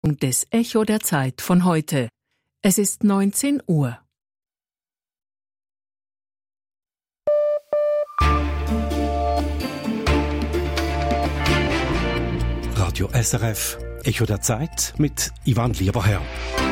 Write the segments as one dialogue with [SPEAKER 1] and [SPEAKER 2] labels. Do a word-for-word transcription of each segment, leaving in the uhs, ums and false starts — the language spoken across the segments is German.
[SPEAKER 1] des Echo der Zeit von heute. Es ist neunzehn Uhr.
[SPEAKER 2] Radio S R F, Echo der Zeit mit Ivan Lieberherr.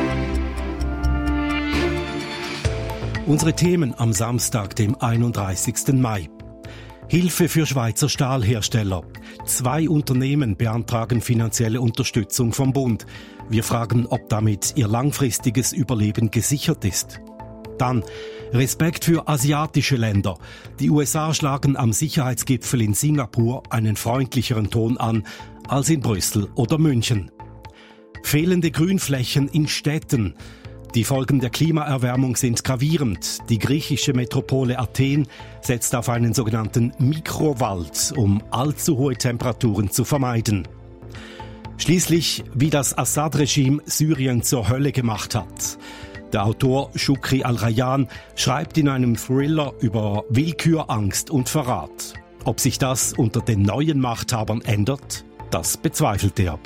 [SPEAKER 2] Unsere Themen am Samstag, dem einunddreißigsten Mai. Hilfe für Schweizer Stahlhersteller. Zwei Unternehmen beantragen finanzielle Unterstützung vom Bund. Wir fragen, ob damit ihr langfristiges Überleben gesichert ist. Dann Respekt für asiatische Länder. Die U S A schlagen am Sicherheitsgipfel in Singapur einen freundlicheren Ton an als in Brüssel oder München. Fehlende Grünflächen in Städten. Die Folgen der Klimaerwärmung sind gravierend. Die griechische Metropole Athen setzt auf einen sogenannten Mikrowald, um allzu hohe Temperaturen zu vermeiden. Schließlich, wie das Assad-Regime Syrien zur Hölle gemacht hat. Der Autor Shukri al-Rayyan schreibt in einem Thriller über Willkür, Angst und Verrat. Ob sich das unter den neuen Machthabern ändert, das bezweifelt er.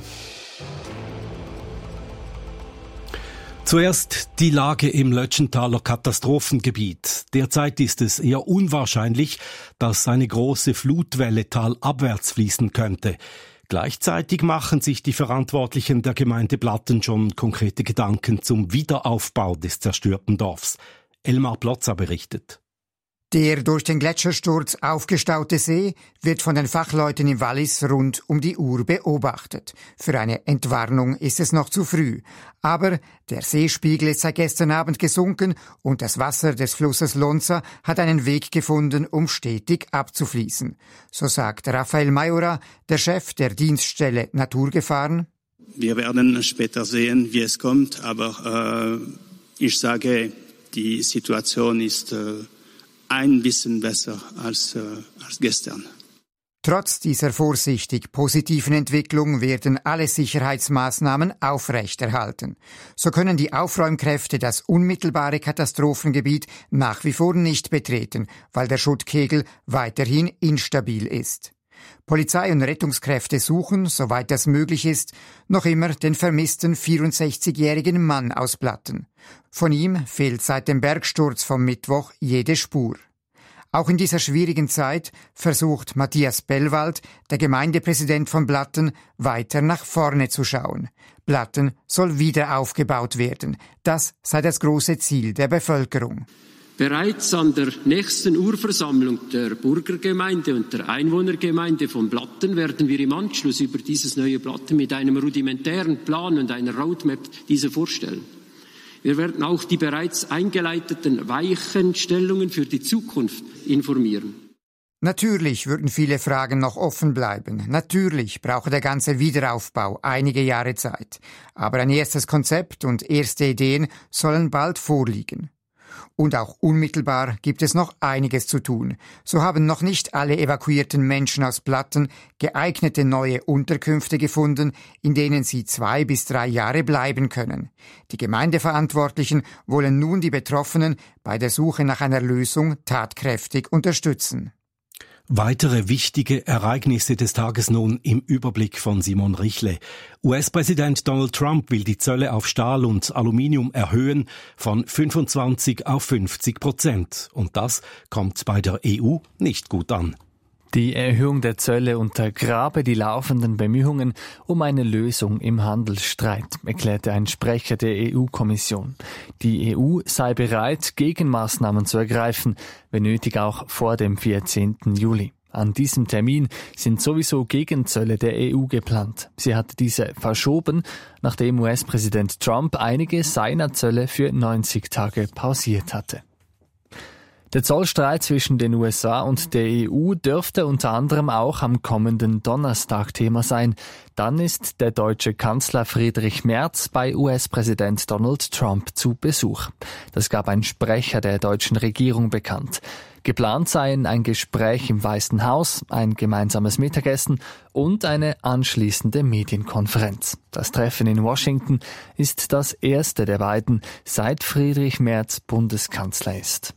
[SPEAKER 2] Zuerst die Lage im Lötschenthaler Katastrophengebiet. Derzeit ist es eher unwahrscheinlich, dass eine große Flutwelle talabwärts fließen könnte. Gleichzeitig machen sich die Verantwortlichen der Gemeinde Blatten schon konkrete Gedanken zum Wiederaufbau des zerstörten Dorfs. Elmar Plotza berichtet.
[SPEAKER 3] Der durch den Gletschersturz aufgestaute See wird von den Fachleuten im Wallis rund um die Uhr beobachtet. Für eine Entwarnung ist es noch zu früh. Aber der Seespiegel ist seit gestern Abend gesunken und das Wasser des Flusses Lonza hat einen Weg gefunden, um stetig abzufließen. So sagt Raphael Majora, der Chef der Dienststelle Naturgefahren.
[SPEAKER 4] Wir werden später sehen, wie es kommt, aber äh, ich sage, die Situation ist äh, ein bisschen besser als, äh, als gestern.
[SPEAKER 3] Trotz dieser vorsichtig positiven Entwicklung werden alle Sicherheitsmaßnahmen aufrechterhalten. So können die Aufräumkräfte das unmittelbare Katastrophengebiet nach wie vor nicht betreten, weil der Schuttkegel weiterhin instabil ist. Polizei und Rettungskräfte suchen, soweit das möglich ist, noch immer den vermissten vierundsechzigjährigen Mann aus Blatten. Von ihm fehlt seit dem Bergsturz vom Mittwoch jede Spur. Auch in dieser schwierigen Zeit versucht Matthias Bellwald, der Gemeindepräsident von Blatten, weiter nach vorne zu schauen. Blatten soll wieder aufgebaut werden. Das sei das große Ziel der Bevölkerung.
[SPEAKER 5] Bereits an der nächsten Urversammlung der Burgergemeinde und der Einwohnergemeinde von Blatten werden wir im Anschluss über dieses neue Blatten mit einem rudimentären Plan und einer Roadmap diese vorstellen. Wir werden auch die bereits eingeleiteten Weichenstellungen für die Zukunft informieren.
[SPEAKER 3] Natürlich würden viele Fragen noch offen bleiben. Natürlich brauche der ganze Wiederaufbau einige Jahre Zeit. Aber ein erstes Konzept und erste Ideen sollen bald vorliegen. Und auch unmittelbar gibt es noch einiges zu tun. So haben noch nicht alle evakuierten Menschen aus Blatten geeignete neue Unterkünfte gefunden, in denen sie zwei bis drei Jahre bleiben können. Die Gemeindeverantwortlichen wollen nun die Betroffenen bei der Suche nach einer Lösung tatkräftig unterstützen.
[SPEAKER 2] Weitere wichtige Ereignisse des Tages nun im Überblick von Simon Richle. U S-Präsident Donald Trump will die Zölle auf Stahl und Aluminium erhöhen von fünfundzwanzig auf fünfzig Prozent. Und das kommt bei der E U nicht gut an.
[SPEAKER 6] Die Erhöhung der Zölle untergrabe die laufenden Bemühungen um eine Lösung im Handelsstreit, erklärte ein Sprecher der E U-Kommission. Die E U sei bereit, Gegenmaßnahmen zu ergreifen, wenn nötig auch vor dem vierzehnten Juli. An diesem Termin sind sowieso Gegenzölle der E U geplant. Sie hat diese verschoben, nachdem U S-Präsident Trump einige seiner Zölle für neunzig Tage pausiert hatte. Der Zollstreit zwischen den U S A und der E U dürfte unter anderem auch am kommenden Donnerstag Thema sein. Dann ist der deutsche Kanzler Friedrich Merz bei U S-Präsident Donald Trump zu Besuch. Das gab ein Sprecher der deutschen Regierung bekannt. Geplant seien ein Gespräch im Weißen Haus, ein gemeinsames Mittagessen und eine anschließende Medienkonferenz. Das Treffen in Washington ist das erste der beiden, seit Friedrich Merz Bundeskanzler ist.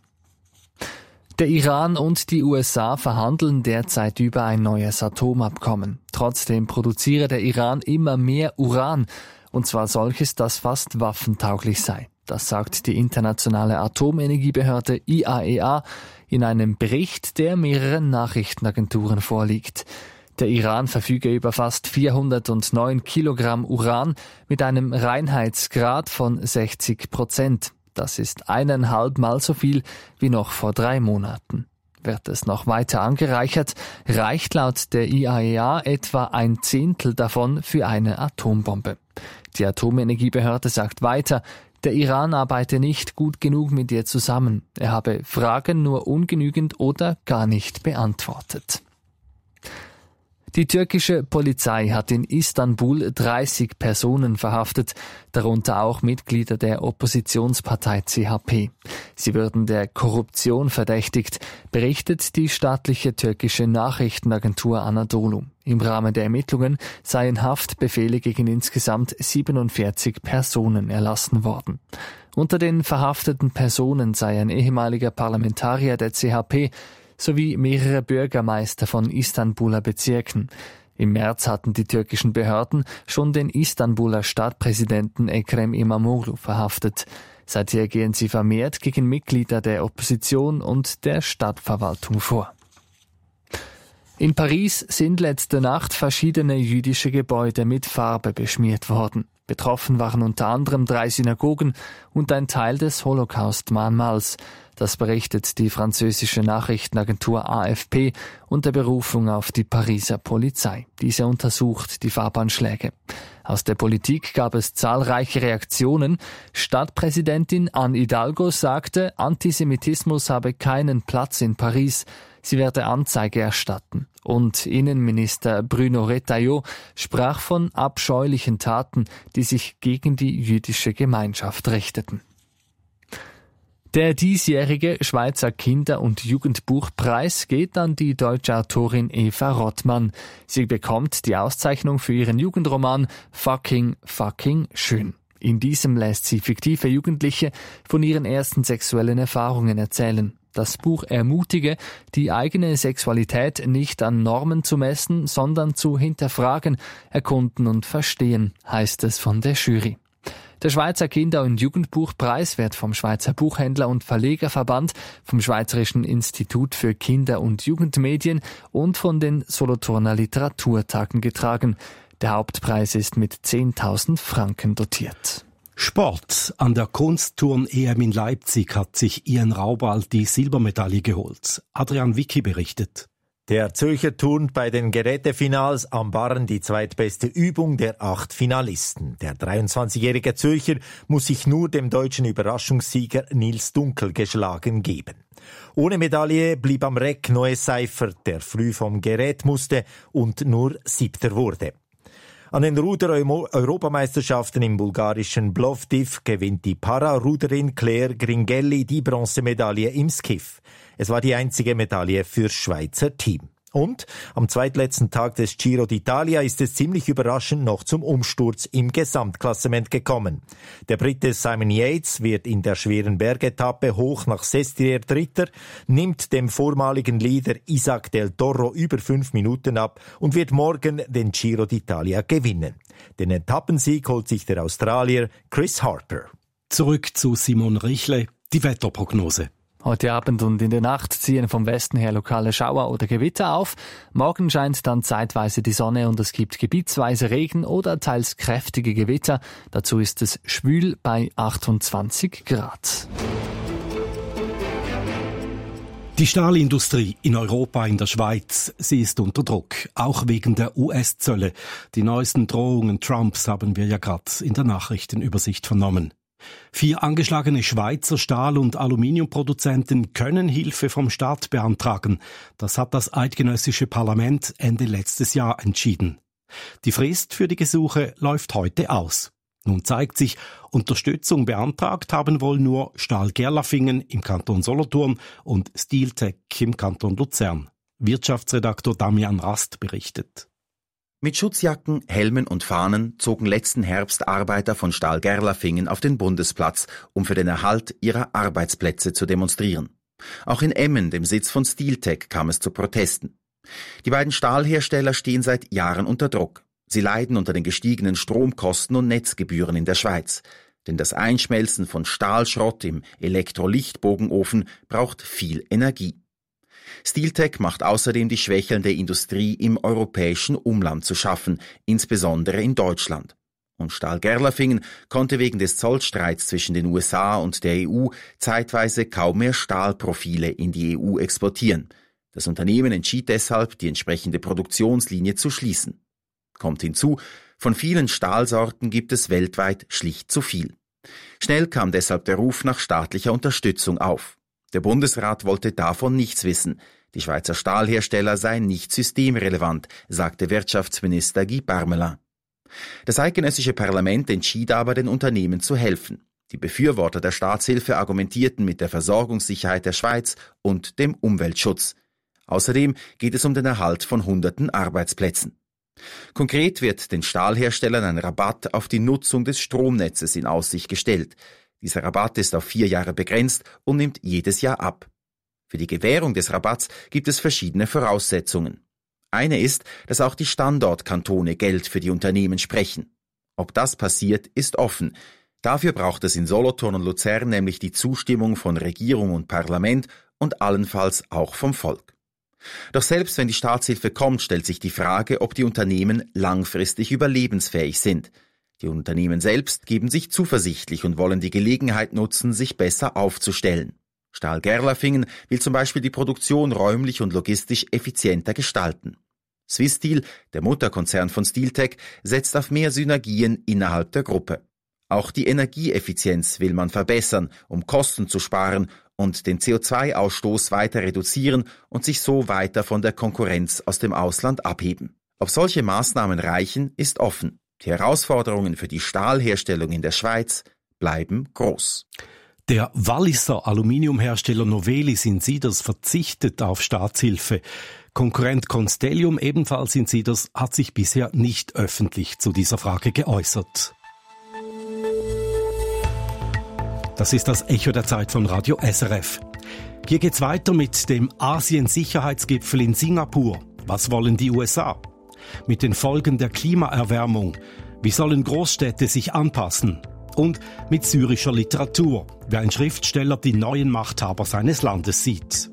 [SPEAKER 6] Der Iran und die U S A verhandeln derzeit über ein neues Atomabkommen. Trotzdem produziere der Iran immer mehr Uran und zwar solches, das fast waffentauglich sei. Das sagt die internationale Atomenergiebehörde I A E A in einem Bericht, der mehreren Nachrichtenagenturen vorliegt. Der Iran verfüge über fast vierhundertneun Kilogramm Uran mit einem Reinheitsgrad von sechzig Prozent. Das ist eineinhalb Mal so viel wie noch vor drei Monaten. Wird es noch weiter angereichert, reicht laut der I A E A etwa ein Zehntel davon für eine Atombombe. Die Atomenergiebehörde sagt weiter, der Iran arbeite nicht gut genug mit ihr zusammen. Er habe Fragen nur ungenügend oder gar nicht beantwortet. Die türkische Polizei hat in Istanbul dreißig Personen verhaftet, darunter auch Mitglieder der Oppositionspartei C H P. Sie würden der Korruption verdächtigt, berichtet die staatliche türkische Nachrichtenagentur Anadolu. Im Rahmen der Ermittlungen seien Haftbefehle gegen insgesamt siebenundvierzig Personen erlassen worden. Unter den verhafteten Personen sei ein ehemaliger Parlamentarier der C H P, sowie mehrere Bürgermeister von Istanbuler Bezirken. Im März hatten die türkischen Behörden schon den Istanbuler Stadtpräsidenten Ekrem İmamoğlu verhaftet. Seither gehen sie vermehrt gegen Mitglieder der Opposition und der Stadtverwaltung vor. In Paris sind letzte Nacht verschiedene jüdische Gebäude mit Farbe beschmiert worden. Betroffen waren unter anderem drei Synagogen und ein Teil des Holocaust-Mahnmals. Das berichtet die französische Nachrichtenagentur A F P unter Berufung auf die Pariser Polizei. Diese untersucht die Farbanschläge. Aus der Politik gab es zahlreiche Reaktionen. Stadtpräsidentin Anne Hidalgo sagte, Antisemitismus habe keinen Platz in Paris. Sie werde Anzeige erstatten. Und Innenminister Bruno Retailleau sprach von abscheulichen Taten, die sich gegen die jüdische Gemeinschaft richteten. Der diesjährige Schweizer Kinder- und Jugendbuchpreis geht an die deutsche Autorin Eva Rottmann. Sie bekommt die Auszeichnung für ihren Jugendroman Fucking, fucking schön. In diesem lässt sie fiktive Jugendliche von ihren ersten sexuellen Erfahrungen erzählen. Das Buch ermutige, die eigene Sexualität nicht an Normen zu messen, sondern zu hinterfragen, erkunden und verstehen, heißt es von der Jury. Der Schweizer Kinder- und Jugendbuchpreis wird vom Schweizer Buchhändler- und Verlegerverband, vom Schweizerischen Institut für Kinder- und Jugendmedien und von den Solothurner Literaturtagen getragen. Der Hauptpreis ist mit zehntausend Franken dotiert.
[SPEAKER 2] Sport. An der Kunstturn-E M in Leipzig hat sich Ian Raubal die Silbermedaille geholt. Adrian Wicki berichtet.
[SPEAKER 7] Der Zürcher turnt bei den Gerätefinals am Barren die zweitbeste Übung der acht Finalisten. Der dreiundzwanzigjährige Zürcher muss sich nur dem deutschen Überraschungssieger Nils Dunkel geschlagen geben. Ohne Medaille blieb am Reck Noé Seifert, der früh vom Gerät musste und nur Siebter wurde. An den Ruder-Europameisterschaften im bulgarischen Plovdiv gewinnt die Para-Ruderin Claire Gringelli die Bronzemedaille im Skiff. Es war die einzige Medaille fürs Schweizer Team. Und am zweitletzten Tag des Giro d'Italia ist es ziemlich überraschend noch zum Umsturz im Gesamtklassement gekommen. Der Brite Simon Yates wird in der schweren Bergetappe hoch nach Sestriere Dritter, nimmt dem vormaligen Leader Isaac del Toro über fünf Minuten ab und wird morgen den Giro d'Italia gewinnen. Den Etappensieg holt sich der Australier Chris Harper.
[SPEAKER 2] Zurück zu Simon Richle, die Wetterprognose.
[SPEAKER 6] Heute Abend und in der Nacht ziehen vom Westen her lokale Schauer oder Gewitter auf. Morgen scheint dann zeitweise die Sonne und es gibt gebietsweise Regen oder teils kräftige Gewitter. Dazu ist es schwül bei achtundzwanzig Grad.
[SPEAKER 2] Die Stahlindustrie in Europa, in der Schweiz, sie ist unter Druck, auch wegen der U S-Zölle. Die neuesten Drohungen Trumps haben wir ja gerade in der Nachrichtenübersicht vernommen. Vier angeschlagene Schweizer Stahl- und Aluminiumproduzenten können Hilfe vom Staat beantragen. Das hat das eidgenössische Parlament Ende letztes Jahr entschieden. Die Frist für die Gesuche läuft heute aus. Nun zeigt sich, Unterstützung beantragt haben wohl nur Stahl Gerlafingen im Kanton Solothurn und Steeltec im Kanton Luzern. Wirtschaftsredaktor Damian Rast berichtet.
[SPEAKER 8] Mit Schutzjacken, Helmen und Fahnen zogen letzten Herbst Arbeiter von Stahl Gerlafingen auf den Bundesplatz, um für den Erhalt ihrer Arbeitsplätze zu demonstrieren. Auch in Emmen, dem Sitz von Steeltec, kam es zu Protesten. Die beiden Stahlhersteller stehen seit Jahren unter Druck. Sie leiden unter den gestiegenen Stromkosten und Netzgebühren in der Schweiz. Denn das Einschmelzen von Stahlschrott im Elektrolichtbogenofen braucht viel Energie. Steeltec macht außerdem die schwächelnde Industrie im europäischen Umland zu schaffen, insbesondere in Deutschland. Und Stahl Gerlafingen konnte wegen des Zollstreits zwischen den U S A und der E U zeitweise kaum mehr Stahlprofile in die E U exportieren. Das Unternehmen entschied deshalb, die entsprechende Produktionslinie zu schließen. Kommt hinzu, von vielen Stahlsorten gibt es weltweit schlicht zu viel. Schnell kam deshalb der Ruf nach staatlicher Unterstützung auf. Der Bundesrat wollte davon nichts wissen. Die Schweizer Stahlhersteller seien nicht systemrelevant, sagte Wirtschaftsminister Guy Parmelin. Das eidgenössische Parlament entschied aber, den Unternehmen zu helfen. Die Befürworter der Staatshilfe argumentierten mit der Versorgungssicherheit der Schweiz und dem Umweltschutz. Außerdem geht es um den Erhalt von hunderten Arbeitsplätzen. Konkret wird den Stahlherstellern ein Rabatt auf die Nutzung des Stromnetzes in Aussicht gestellt. Dieser Rabatt ist auf vier Jahre begrenzt und nimmt jedes Jahr ab. Für die Gewährung des Rabatts gibt es verschiedene Voraussetzungen. Eine ist, dass auch die Standortkantone Geld für die Unternehmen sprechen. Ob das passiert, ist offen. Dafür braucht es in Solothurn und Luzern nämlich die Zustimmung von Regierung und Parlament und allenfalls auch vom Volk. Doch selbst wenn die Staatshilfe kommt, stellt sich die Frage, ob die Unternehmen langfristig überlebensfähig sind. Die Unternehmen selbst geben sich zuversichtlich und wollen die Gelegenheit nutzen, sich besser aufzustellen. Stahl Gerlafingen will zum Beispiel die Produktion räumlich und logistisch effizienter gestalten. Swiss Steel, der Mutterkonzern von Steeltec, setzt auf mehr Synergien innerhalb der Gruppe. Auch die Energieeffizienz will man verbessern, um Kosten zu sparen und den C O zwei Ausstoß weiter reduzieren und sich so weiter von der Konkurrenz aus dem Ausland abheben. Ob solche Maßnahmen reichen, ist offen. Die Herausforderungen für die Stahlherstellung in der Schweiz bleiben groß.
[SPEAKER 2] Der Walliser Aluminiumhersteller Novelis in Sieders verzichtet auf Staatshilfe. Konkurrent Constellium, ebenfalls in Sieders, hat sich bisher nicht öffentlich zu dieser Frage geäußert. Das ist das Echo der Zeit von Radio S R F. Hier geht's weiter mit dem Asien-Sicherheitsgipfel in Singapur. Was wollen die U S A? Mit den Folgen der Klimaerwärmung. Wie sollen Großstädte sich anpassen? Und mit syrischer Literatur, wie ein Schriftsteller die neuen Machthaber seines Landes sieht.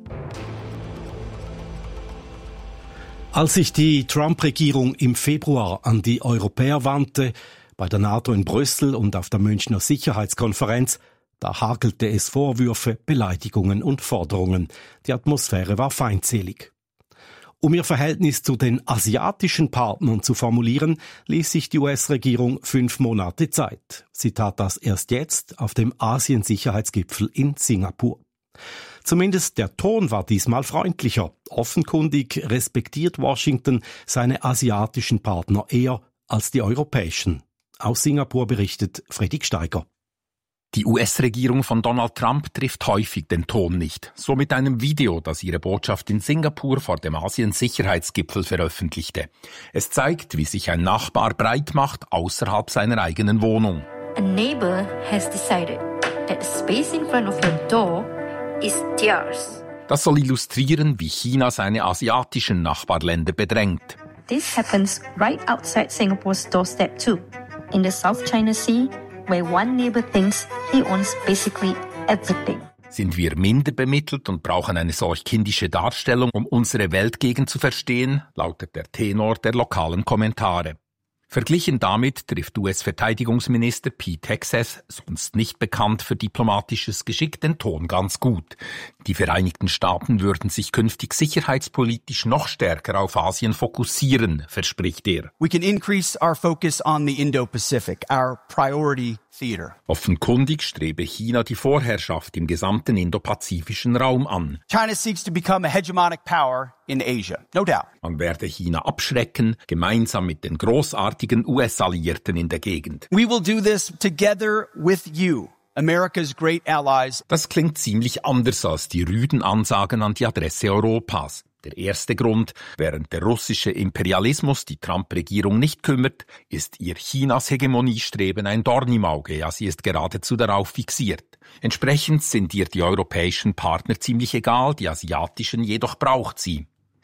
[SPEAKER 2] Als sich die Trump-Regierung im Februar an die Europäer wandte, bei der NATO in Brüssel und auf der Münchner Sicherheitskonferenz, da hagelte es Vorwürfe, Beleidigungen und Forderungen. Die Atmosphäre war feindselig. Um ihr Verhältnis zu den asiatischen Partnern zu formulieren, ließ sich die U S-Regierung fünf Monate Zeit. Sie tat das erst jetzt auf dem Asien-Sicherheitsgipfel in Singapur. Zumindest der Ton war diesmal freundlicher. Offenkundig respektiert Washington seine asiatischen Partner eher als die europäischen. Aus Singapur berichtet Fredrik Steiger.
[SPEAKER 9] Die U S-Regierung von Donald Trump trifft häufig den Ton nicht. So mit einem Video, das ihre Botschaft in Singapur vor dem Asien-Sicherheitsgipfel veröffentlichte. Es zeigt, wie sich ein Nachbar breit macht außerhalb seiner eigenen Wohnung.
[SPEAKER 10] A neighbor has decided that the space in front of your door is theirs.
[SPEAKER 9] Das soll illustrieren, wie China seine asiatischen Nachbarländer bedrängt.
[SPEAKER 10] This happens right outside Singapore's doorstep too, in the South China Sea, where one neighbor thinks he owns basically everything.
[SPEAKER 9] Sind wir minder bemittelt und brauchen eine solch kindische Darstellung, um unsere Weltgegend zu verstehen, lautet der Tenor der lokalen Kommentare. Verglichen damit trifft U S-Verteidigungsminister Pete Hegseth, sonst nicht bekannt für diplomatisches Geschick, den Ton ganz gut. Die Vereinigten Staaten würden sich künftig sicherheitspolitisch noch stärker auf Asien fokussieren, verspricht er.
[SPEAKER 11] We can increase our focus on the Indo-Pacific, our priority theater.
[SPEAKER 9] Offenkundig strebe China die Vorherrschaft im gesamten indopazifischen Raum an.
[SPEAKER 11] China seeks to become a hegemonic power in Asia, no doubt.
[SPEAKER 9] Man werde China abschrecken, gemeinsam mit den großartigen U S-Alliierten in der Gegend.
[SPEAKER 11] We will do this together with you, America's great allies.
[SPEAKER 9] Das klingt ziemlich anders als die rüden Ansagen an die Adresse Europas. Der erste Grund, während der russische Imperialismus die Trump-Regierung nicht kümmert, ist ihr Chinas Hegemoniestreben ein Dorn im Auge, ja sie ist geradezu darauf fixiert. Entsprechend sind ihr die europäischen Partner ziemlich egal, die asiatischen jedoch braucht sie.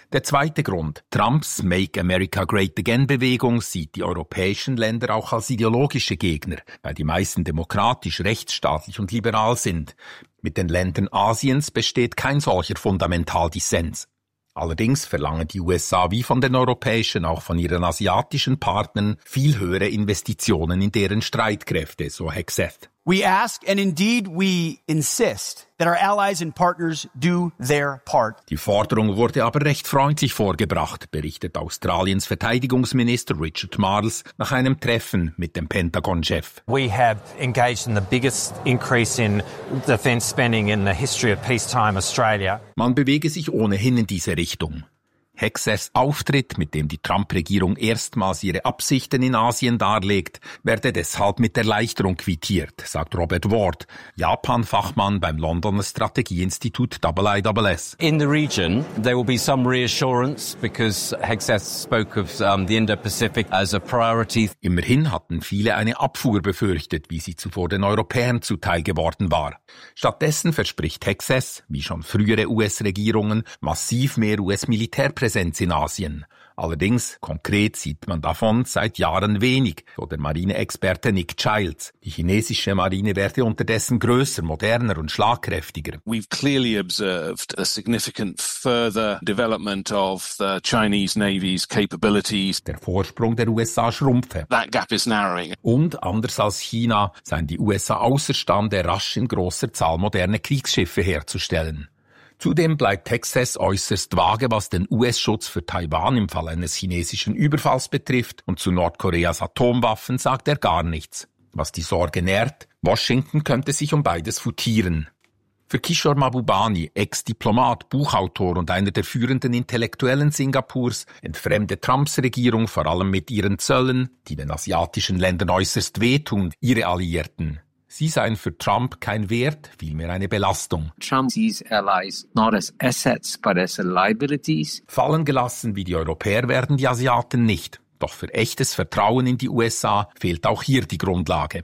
[SPEAKER 9] Der zweite Grund, Trumps Make America Great Again-Bewegung sieht die europäischen Länder auch als ideologische Gegner, weil die meisten demokratisch, rechtsstaatlich und liberal sind. Mit den Ländern Asiens besteht kein solcher Fundamentaldissens. Allerdings verlangen die U S A wie von den europäischen, auch von ihren asiatischen Partnern viel höhere Investitionen in deren Streitkräfte, so Hegseth.
[SPEAKER 11] We ask and indeed we insist that our allies and partners do their part.
[SPEAKER 9] Die Forderung wurde aber recht freundlich vorgebracht, berichtet Australiens Verteidigungsminister Richard Marles nach einem Treffen mit dem Pentagon-Chef.
[SPEAKER 12] We have engaged in the biggest increase in defence spending in the history of peacetime Australia.
[SPEAKER 9] Man bewege sich ohnehin in diese Richtung. Hegseths Auftritt, mit dem die Trump-Regierung erstmals ihre Absichten in Asien darlegt, werde deshalb mit Erleichterung quittiert, sagt Robert Ward, Japan-Fachmann beim Londoner Strategieinstitut I I S S.
[SPEAKER 12] In the region, there will be some reassurance because Hegseth spoke of um, the Indo-Pacific as a priority.
[SPEAKER 9] Immerhin hatten viele eine Abfuhr befürchtet, wie sie zuvor den Europäern zuteil geworden war. Stattdessen verspricht Hegseth, wie schon frühere U S-Regierungen, massiv mehr U S-Militärpräsenz in Asien. Allerdings, konkret sieht man davon seit Jahren wenig, so der Marineexperte Nick Childs. Die chinesische Marine werde unterdessen größer, moderner und schlagkräftiger.
[SPEAKER 13] We've clearly observed a significant further development of the Chinese Navy's capabilities.
[SPEAKER 9] Der Vorsprung der U S A schrumpfe.
[SPEAKER 13] That gap is narrowing.
[SPEAKER 9] Und anders als China seien die U S A außerstande, rasch in großer Zahl moderne Kriegsschiffe herzustellen. Zudem bleibt Hegseth äußerst vage, was den U S-Schutz für Taiwan im Fall eines chinesischen Überfalls betrifft, und zu Nordkoreas Atomwaffen sagt er gar nichts. Was die Sorge nährt, Washington könnte sich um beides futieren. Für Kishore Mahbubani, Ex-Diplomat, Buchautor und einer der führenden Intellektuellen Singapurs, entfremde Trumps Regierung vor allem mit ihren Zöllen, die den asiatischen Ländern äußerst wehtun, ihre Alliierten. Sie seien für Trump kein Wert, vielmehr eine Belastung.
[SPEAKER 14] Trump sees allies not as assets, but as liabilities.
[SPEAKER 9] Fallen gelassen wie die Europäer werden die Asiaten nicht. Doch für echtes Vertrauen in die U S A fehlt auch hier die Grundlage.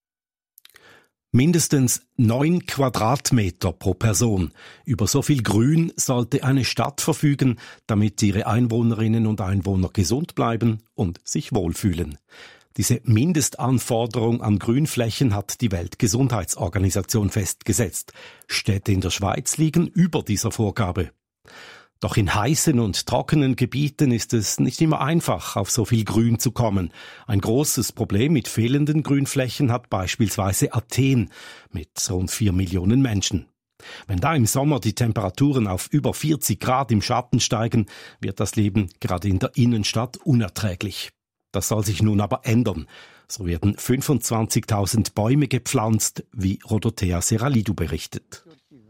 [SPEAKER 2] Mindestens neun Quadratmeter pro Person. Über so viel Grün sollte eine Stadt verfügen, damit ihre Einwohnerinnen und Einwohner gesund bleiben und sich wohlfühlen. Diese Mindestanforderung an Grünflächen hat die Weltgesundheitsorganisation festgesetzt. Städte in der Schweiz liegen über dieser Vorgabe. Doch in heißen und trockenen Gebieten ist es nicht immer einfach, auf so viel Grün zu kommen. Ein großes Problem mit fehlenden Grünflächen hat beispielsweise Athen mit rund vier Millionen Menschen. Wenn da im Sommer die Temperaturen auf über vierzig Grad im Schatten steigen, wird das Leben gerade in der Innenstadt unerträglich. Das soll sich nun aber ändern. So werden fünfundzwanzigtausend Bäume gepflanzt, wie Rodothea Seralidou berichtet.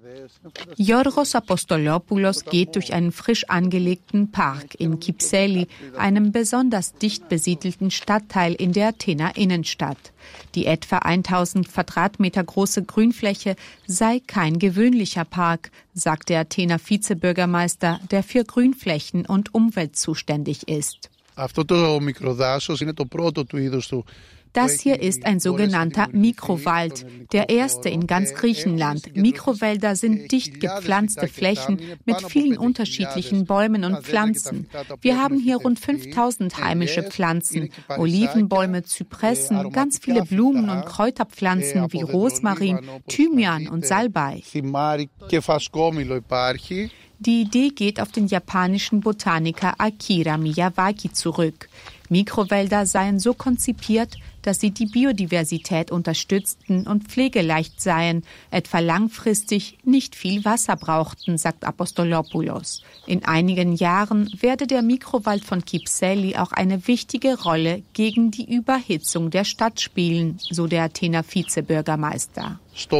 [SPEAKER 15] Yorgos Apostolopoulos geht durch einen frisch angelegten Park in Kypseli, einem besonders dicht besiedelten Stadtteil in der Athener Innenstadt. Die etwa tausend Quadratmeter große Grünfläche sei kein gewöhnlicher Park, sagt der Athener Vizebürgermeister, der für Grünflächen und Umwelt zuständig ist. Das hier ist ein sogenannter Mikrowald, der erste in ganz Griechenland. Mikrowälder sind dicht gepflanzte Flächen mit vielen unterschiedlichen Bäumen und Pflanzen. Wir haben hier rund fünftausend heimische Pflanzen, Olivenbäume, Zypressen, ganz viele Blumen und Kräuterpflanzen wie Rosmarin, Thymian und Salbei. Die Idee geht auf den japanischen Botaniker Akira Miyawaki zurück. Mikrowälder seien so konzipiert, dass sie die Biodiversität unterstützten und pflegeleicht seien, etwa langfristig nicht viel Wasser brauchten, sagt Apostolopoulos. In einigen Jahren werde der Mikrowald von Kypseli auch eine wichtige Rolle gegen die Überhitzung der Stadt spielen, so der Athener Vizebürgermeister.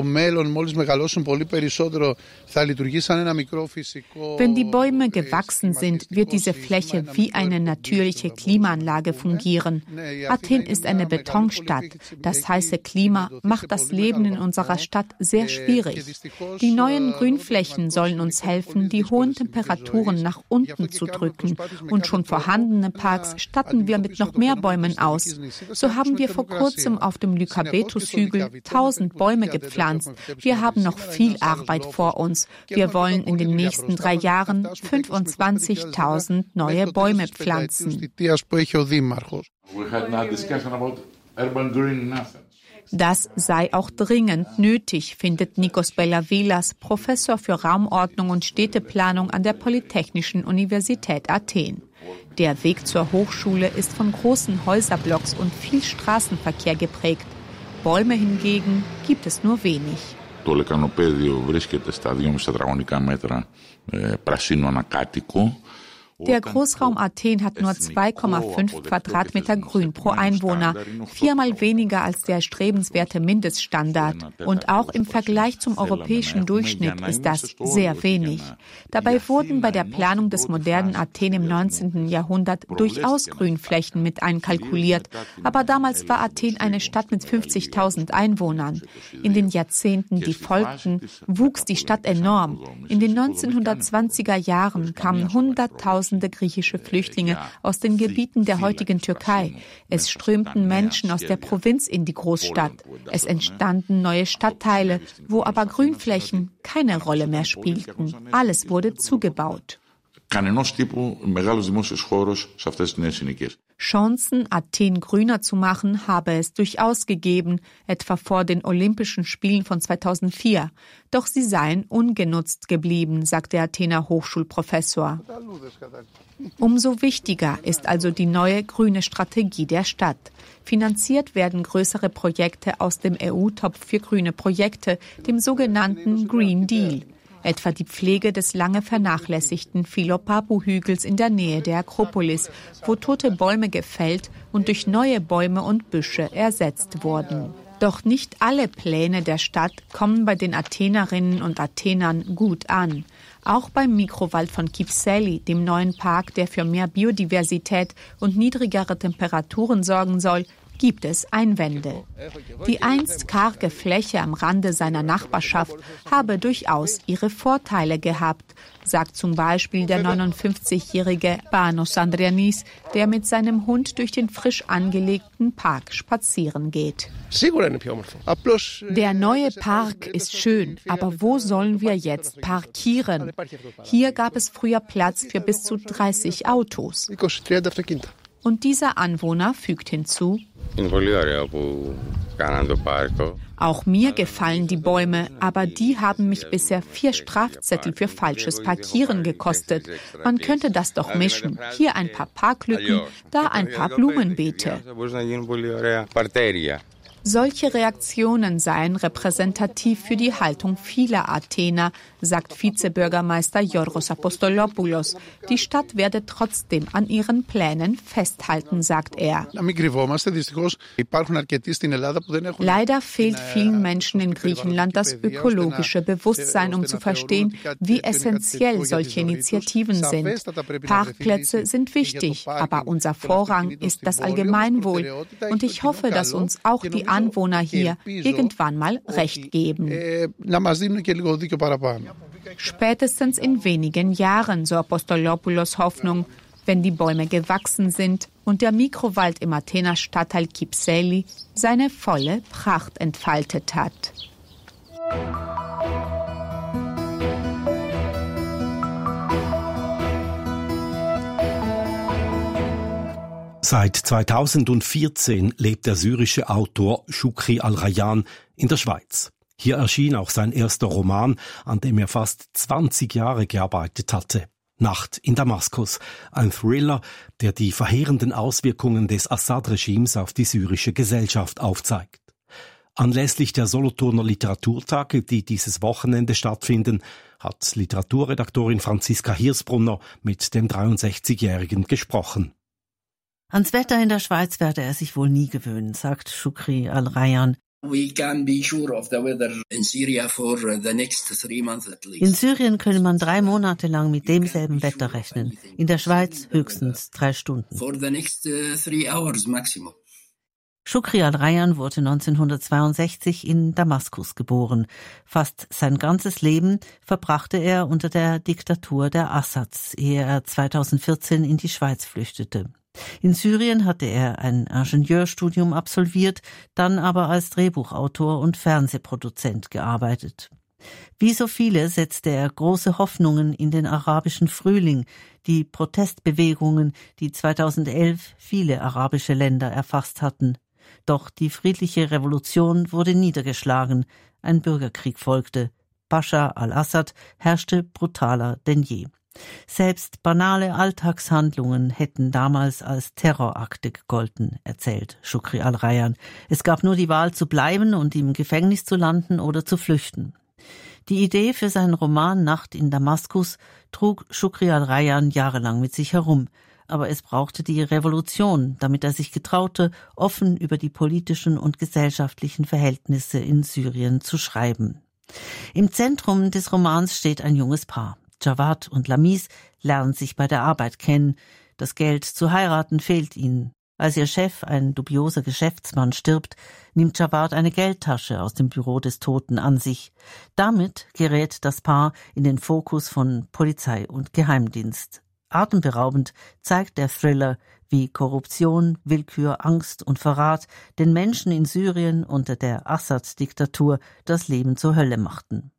[SPEAKER 15] Wenn die Bäume gewachsen sind, wird diese Fläche wie eine natürliche Klimaanlage fungieren. Athen ist eine Betonstadt. Das heiße Klima macht das Leben in unserer Stadt sehr schwierig. Die neuen Grünflächen sollen uns helfen, die hohen Temperaturen nach unten zu drücken. Und schon vorhandene Parks statten wir mit noch mehr Bäumen aus. So haben wir vor kurzem auf dem Lykabetus-Hügel tausend Bäume gepflanzt. gepflanzt. Wir haben noch viel Arbeit vor uns. Wir wollen in den nächsten drei Jahren fünfundzwanzigtausend neue Bäume pflanzen. Das sei auch dringend nötig, findet Nikos Bellavilas, Professor für Raumordnung und Städteplanung an der Polytechnischen Universität Athen. Der Weg zur Hochschule ist von großen Häuserblocks und viel Straßenverkehr geprägt. Bäume hingegen gibt es nur wenig.
[SPEAKER 16] Το λεκανοπέδιο βρίσκεται στα δυόμισι τετραγωνικά μέτρα πρασίνου ανακάτοικου.
[SPEAKER 15] Der Großraum Athen hat nur zwei Komma fünf Quadratmeter Grün pro Einwohner, viermal weniger als der erstrebenswerte Mindeststandard. Und auch im Vergleich zum europäischen Durchschnitt ist das sehr wenig. Dabei wurden bei der Planung des modernen Athen im neunzehnten Jahrhundert durchaus Grünflächen mit einkalkuliert. Aber damals war Athen eine Stadt mit fünfzigtausend Einwohnern. In den Jahrzehnten, die folgten, wuchs die Stadt enorm. In den neunzehnhundertzwanziger Jahren kamen hunderttausend griechische Flüchtlinge aus den Gebieten der heutigen Türkei. Es strömten Menschen aus der Provinz in die Großstadt. Es entstanden neue Stadtteile, wo aber Grünflächen keine Rolle mehr spielten. Alles wurde zugebaut. Chancen, Athen grüner zu machen, habe es durchaus gegeben, etwa vor den Olympischen Spielen von zweitausendvier. Doch sie seien ungenutzt geblieben, sagt der Athener Hochschulprofessor. Umso wichtiger ist also die neue grüne Strategie der Stadt. Finanziert werden größere Projekte aus dem E U-Topf für grüne Projekte, dem sogenannten Green Deal. Etwa die Pflege des lange vernachlässigten Philopapu-Hügels in der Nähe der Akropolis, wo tote Bäume gefällt und durch neue Bäume und Büsche ersetzt wurden. Doch nicht alle Pläne der Stadt kommen bei den Athenerinnen und Athenern gut an. Auch beim Mikrowald von Kypseli, dem neuen Park, der für mehr Biodiversität und niedrigere Temperaturen sorgen soll, gibt es Einwände. Die einst karge Fläche am Rande seiner Nachbarschaft habe durchaus ihre Vorteile gehabt, sagt zum Beispiel der neunundfünfzigjährige Panos Andrianis, der mit seinem Hund durch den frisch angelegten Park spazieren geht. Der neue Park ist schön, aber wo sollen wir jetzt parkieren? Hier gab es früher Platz für bis zu dreißig Autos. Und dieser Anwohner fügt hinzu: Auch mir gefallen die Bäume, aber die haben mich bisher vier Strafzettel für falsches Parkieren gekostet. Man könnte das doch mischen. Hier ein paar Parklücken, da ein paar Blumenbeete. Solche Reaktionen seien repräsentativ für die Haltung vieler Athener, sagt Vizebürgermeister Yorgos Apostolopoulos. Die Stadt werde trotzdem an ihren Plänen festhalten, sagt er. Leider fehlt vielen Menschen in Griechenland das ökologische Bewusstsein, um zu verstehen, wie essentiell solche Initiativen sind. Parkplätze sind wichtig, aber unser Vorrang ist das Allgemeinwohl. Und ich hoffe, dass uns auch die Anwohner hier irgendwann mal Recht geben. Spätestens in wenigen Jahren, so Apostolopoulos Hoffnung, wenn die Bäume gewachsen sind und der Mikrowald im Athener Stadtteil Kypseli seine volle Pracht entfaltet hat.
[SPEAKER 2] Seit zweitausendvierzehn lebt der syrische Autor Shukri al-Rayyan in der Schweiz. Hier erschien auch sein erster Roman, an dem er fast zwanzig Jahre gearbeitet hatte. Nacht in Damaskus, ein Thriller, der die verheerenden Auswirkungen des Assad-Regimes auf die syrische Gesellschaft aufzeigt. Anlässlich der Solothurner Literaturtage, die dieses Wochenende stattfinden, hat Literaturredaktorin Franziska Hirsbrunner mit dem dreiundsechzigjährigen gesprochen.
[SPEAKER 17] Ans Wetter in der Schweiz werde er sich wohl nie gewöhnen, sagt Shukri al-Rayyan.
[SPEAKER 18] We can be sure of the weather in Syria for the next three months at least.
[SPEAKER 17] In Syrien könne man drei Monate lang mit demselben Wetter rechnen. In der Schweiz höchstens drei Stunden.
[SPEAKER 18] For the next three hours maximum.
[SPEAKER 17] Shukri al-Rayyan wurde neunzehnhundertzweiundsechzig in Damaskus geboren. Fast sein ganzes Leben verbrachte er unter der Diktatur der Assads, ehe er zweitausendvierzehn in die Schweiz flüchtete. In Syrien hatte er ein Ingenieurstudium absolviert, dann aber als Drehbuchautor und Fernsehproduzent gearbeitet. Wie so viele setzte er große Hoffnungen in den arabischen Frühling, die Protestbewegungen, die zweitausendelf viele arabische Länder erfasst hatten. Doch die friedliche Revolution wurde niedergeschlagen, ein Bürgerkrieg folgte. Bashar al-Assad herrschte brutaler denn je. Selbst banale Alltagshandlungen hätten damals als Terrorakte gegolten, erzählt Shukri al-Rayyan. Es gab nur die Wahl zu bleiben und im Gefängnis zu landen oder zu flüchten. Die Idee für seinen Roman Nacht in Damaskus trug Shukri al-Rayyan jahrelang mit sich herum. Aber es brauchte die Revolution, damit er sich getraute, offen über die politischen und gesellschaftlichen Verhältnisse in Syrien zu schreiben. Im Zentrum des Romans steht ein junges Paar. Jawad und Lamis lernen sich bei der Arbeit kennen. Das Geld zu heiraten fehlt ihnen. Als ihr Chef, ein dubioser Geschäftsmann, stirbt, nimmt Jawad eine Geldtasche aus dem Büro des Toten an sich. Damit gerät das Paar in den Fokus von Polizei und Geheimdienst. Atemberaubend zeigt der Thriller, wie Korruption, Willkür, Angst und Verrat den Menschen in Syrien unter der Assad-Diktatur das Leben zur Hölle machten.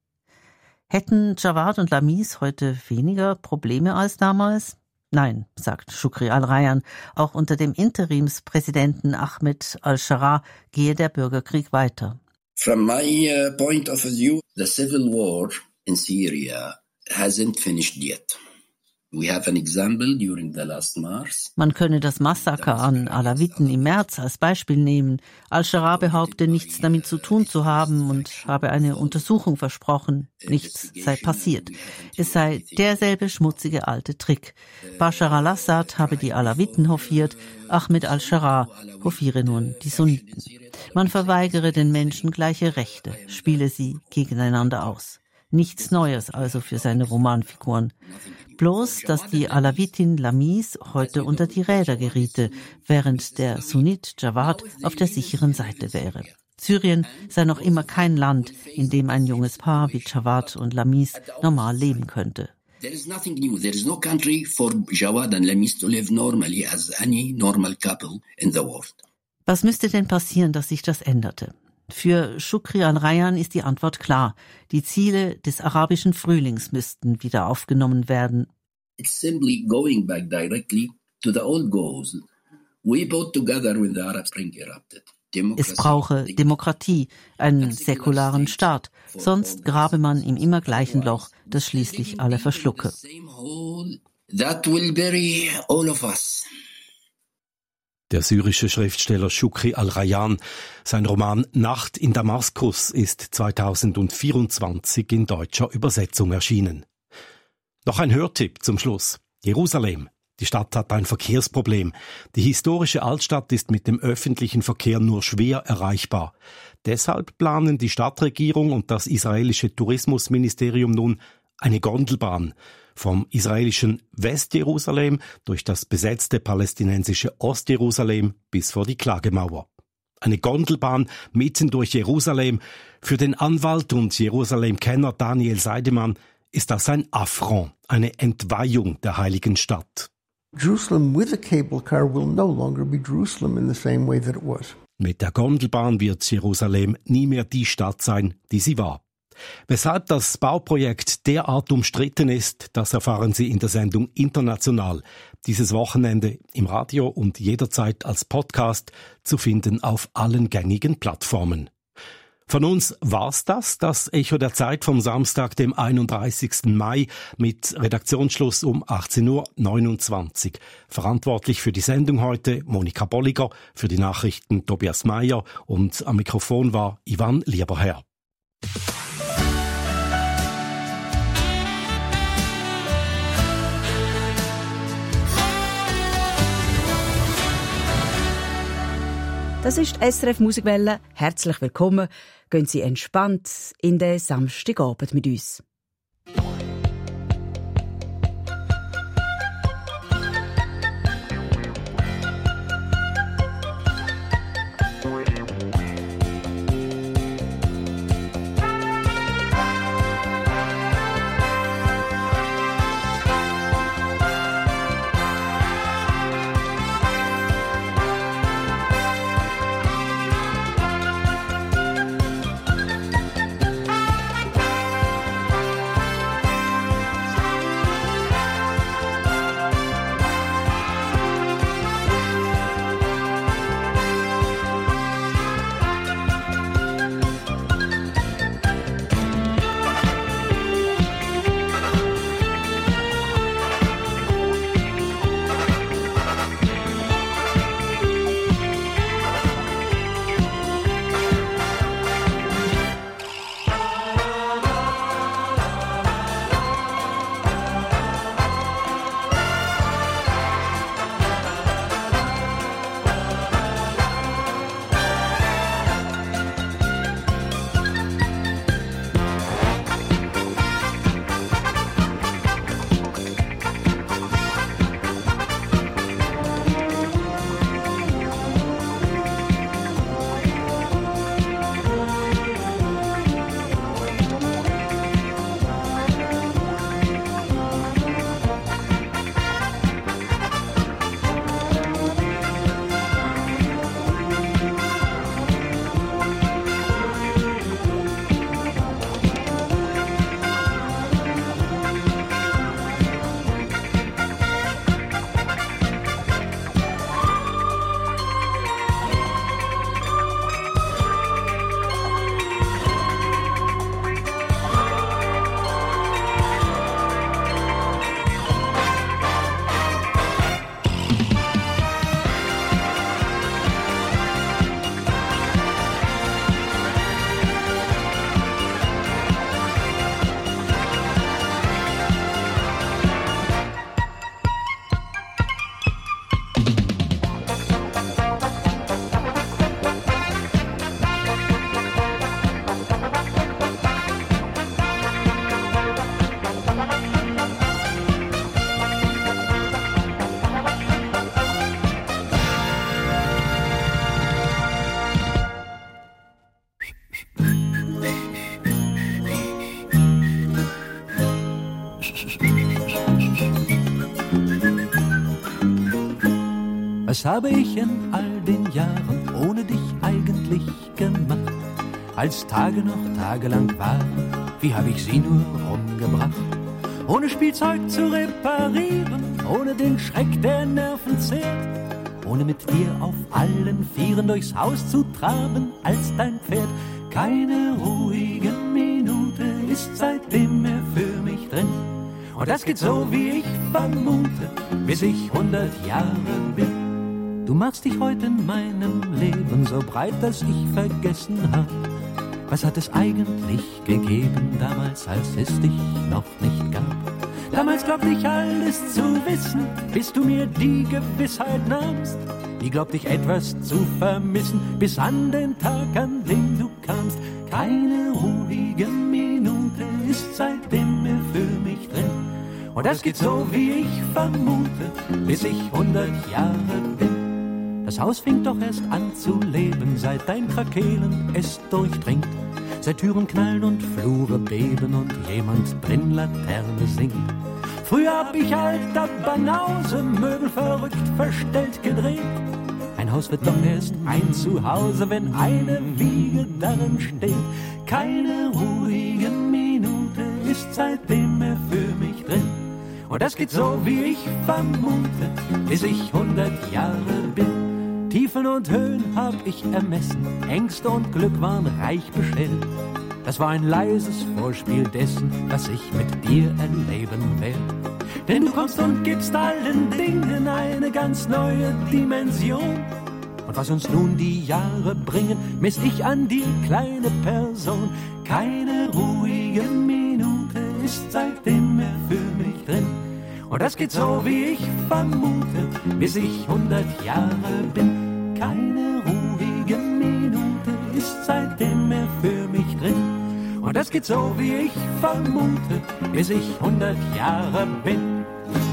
[SPEAKER 17] Hätten Jawad und Lamis heute weniger Probleme als damals? Nein, sagt Shukri al-Rayyan, auch unter dem Interimspräsidenten Ahmed al-Sharaa gehe der Bürgerkrieg weiter.
[SPEAKER 18] From my uh, point of view, the civil war in Syria hasn't finished yet. We have an example during the last Mars.
[SPEAKER 17] Man könne das Massaker an Alawiten im März als Beispiel nehmen. Al-Sharaa behaupte, nichts damit zu tun zu haben und habe eine Untersuchung versprochen. Nichts sei passiert. Es sei derselbe schmutzige alte Trick. Bashar al-Assad habe die Alawiten hofiert, Ahmed al-Sharaa hofiere nun die Sunniten. Man verweigere den Menschen gleiche Rechte, spiele sie gegeneinander aus. Nichts Neues also für seine Romanfiguren. Bloß, dass die Alawitin Lamis heute unter die Räder geriete, während der Sunnit Jawad auf der sicheren Seite wäre. Syrien sei noch immer kein Land, in dem ein junges Paar wie Jawad und Lamis normal leben könnte.
[SPEAKER 18] There is nothing new. There is no country for Jawad and Lamis to live normally as any normal couple in the world.
[SPEAKER 17] Was müsste denn passieren, dass sich das änderte? Für Shukri al-Rayyan ist die Antwort klar. Die Ziele des arabischen Frühlings müssten wieder aufgenommen werden.
[SPEAKER 18] It's simply going back directly to the old goals we put together when the Arab Spring erupted.
[SPEAKER 17] Es brauche Demokratie, einen säkularen Staat, sonst grabe man im immer gleichen Loch, das schließlich alle verschlucke.
[SPEAKER 18] That will bury all of us.
[SPEAKER 2] Der syrische Schriftsteller Shukri al-Rayyan. Sein Roman Nacht in Damaskus ist zweitausendvierundzwanzig in deutscher Übersetzung erschienen. Noch ein Hörtipp zum Schluss. Jerusalem. Die Stadt hat ein Verkehrsproblem. Die historische Altstadt ist mit dem öffentlichen Verkehr nur schwer erreichbar. Deshalb planen die Stadtregierung und das israelische Tourismusministerium nun eine Gondelbahn vom israelischen Westjerusalem durch das besetzte palästinensische Ostjerusalem bis vor die Klagemauer. Eine Gondelbahn mitten durch Jerusalem. Für den Anwalt und Jerusalem-Kenner Daniel Seidemann ist das ein Affront, eine Entweihung der heiligen Stadt.
[SPEAKER 19] Jerusalem with a cable car will no longer be Jerusalem in the same way that it was.
[SPEAKER 2] Mit der Gondelbahn wird Jerusalem nie mehr die Stadt sein, die sie war. Weshalb das Bauprojekt derart umstritten ist, das erfahren Sie in der Sendung International. Dieses Wochenende im Radio und jederzeit als Podcast zu finden auf allen gängigen Plattformen. Von uns war's das, das Echo der Zeit vom Samstag, dem einunddreißigsten Mai mit Redaktionsschluss um achtzehn Uhr neunundzwanzig. Verantwortlich für die Sendung heute Monika Bolliger, für die Nachrichten Tobias Meyer und am Mikrofon war Ivan Lieberherr.
[SPEAKER 20] Das ist S R F Musikwelle. Herzlich willkommen. Gehen Sie entspannt in den Samstagabend mit uns.
[SPEAKER 21] Was habe ich in all den Jahren ohne dich eigentlich gemacht? Als Tage noch tagelang waren, wie habe ich sie nur rumgebracht? Ohne Spielzeug zu reparieren, ohne den Schreck, der Nerven zehrt, ohne mit dir auf allen Vieren durchs Haus zu traben als dein Pferd. Keine ruhige Minute ist seitdem mehr für mich drin. Und das geht so, wie ich vermute, bis ich hundert Jahre bin. Du machst dich heute in meinem Leben so breit, dass ich vergessen hab. Was hat es eigentlich gegeben damals, als es dich noch nicht gab? Damals glaubte ich alles zu wissen, bis du mir die Gewissheit nahmst. Wie glaubte ich etwas zu vermissen, bis an den Tag, an dem du kamst. Keine ruhige Minute ist seitdem mehr für mich drin. Und das geht so, wie ich vermute, bis ich hundert Jahre bin. Das Haus fing doch erst an zu leben, seit dein Krakelen es durchdringt. Seit Türen knallen und Flure beben und jemand drin Laterne singt. Früher hab ich alter Banause, Möbel verrückt, verstellt, gedreht. Ein Haus wird doch erst ein Zuhause, wenn eine Wiege darin steht. Keine ruhige Minute ist seitdem mehr für mich drin. Und das geht so, wie ich vermute, bis ich hundert Jahre bin. Tiefen und Höhen hab ich ermessen, Ängste und Glück waren reich beschellt. Das war ein leises Vorspiel dessen, was ich mit dir erleben will. Denn du kommst und gibst allen Dingen eine ganz neue Dimension. Und was uns nun die Jahre bringen, miss ich an die kleine Person. Keine ruhige Minute ist seitdem mehr für mich drin. Und das geht so, wie ich vermute, bis ich hundert Jahre bin. Keine ruhige Minute ist seitdem mehr für mich drin. Und das geht so, wie ich vermute, bis ich hundert Jahre bin.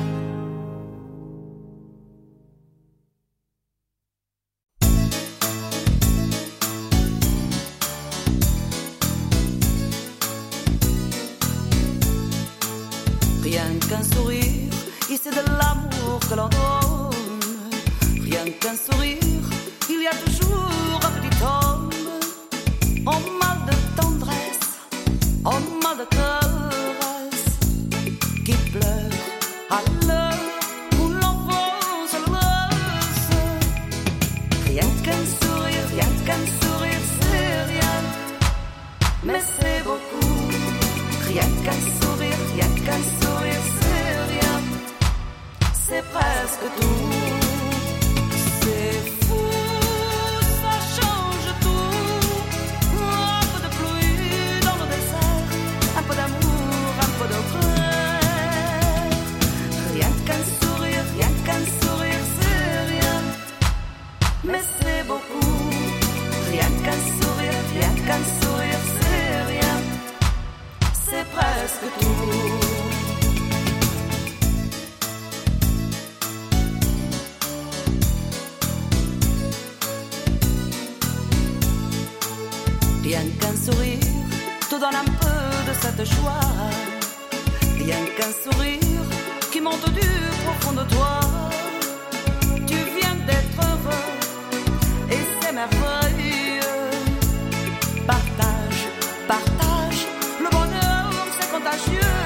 [SPEAKER 22] Rien qu'un sourire, ici de l'amour que l'on donne. Rien qu'un sourire, il y a toujours un petit homme. En mal de tendresse, en mal de caresse, qui pleure à l'heure où l'enfant se laisse. Rien qu'un sourire, rien qu'un sourire, c'est rien, mais c'est beaucoup. Rien qu'un sourire, rien qu'un sourire, c'est rien, c'est presque tout. C'est fou, ça change tout. Un peu de pluie dans le désert, un peu d'amour, un peu de colère. Rien qu'un sourire, rien qu'un sourire, c'est rien, mais c'est beaucoup. Rien qu'un sourire, rien qu'un sourire, c'est rien, c'est presque tout. Rien qu'un sourire te donne un peu de cette joie. Rien qu'un sourire qui monte du profond de toi. Tu viens d'être heureux et c'est merveilleux. Partage, partage, le bonheur c'est contagieux.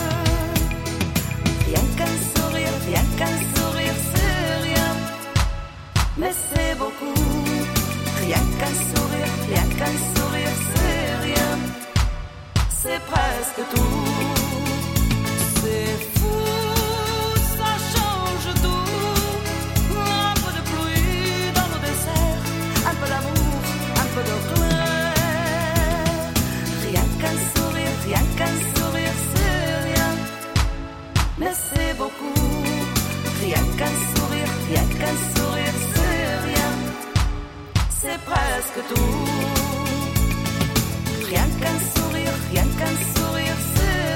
[SPEAKER 22] Rien qu'un sourire, rien qu'un sourire, c'est rien, mais c'est beaucoup. Rien qu'un sourire, rien qu'un sourire, c'est rien, c'est presque tout. C'est fou, ça change tout. Un peu de pluie dans le désert, un peu d'amour, un peu de colère. Rien qu'un sourire, rien qu'un sourire, c'est rien, mais c'est beaucoup. Rien qu'un sourire, rien qu'un sourire, c'est rien, c'est presque tout. Rien qu'un sourire, rien qu'un sourire, c'est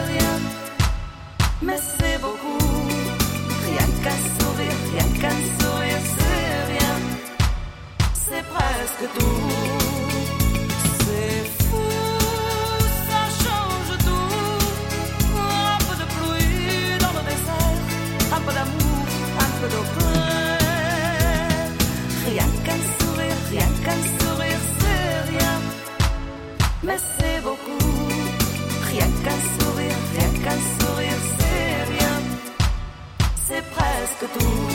[SPEAKER 22] mais c'est beaucoup. Rien qu'un sourire, rien qu'un sourire, c'est rien, c'est presque tout.